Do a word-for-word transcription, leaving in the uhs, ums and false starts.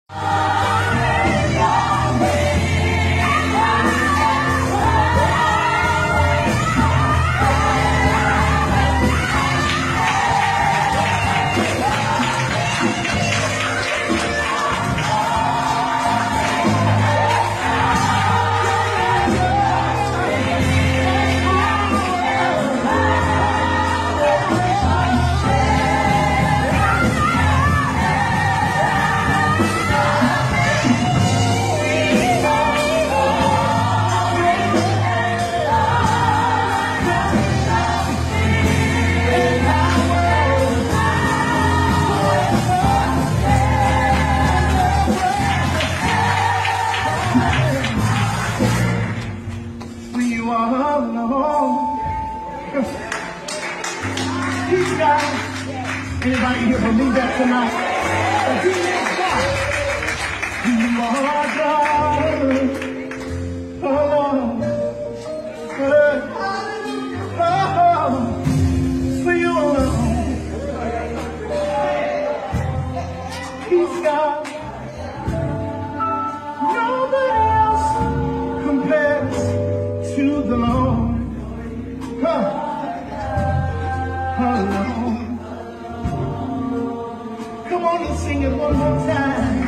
You are alone. He's God. Anybody here believe that tonight? But he is God. You are God. Alone. Oh, for you alone. He's God. Nobody else compares to the Lord. Huh. Alone. Come on and sing it one more time.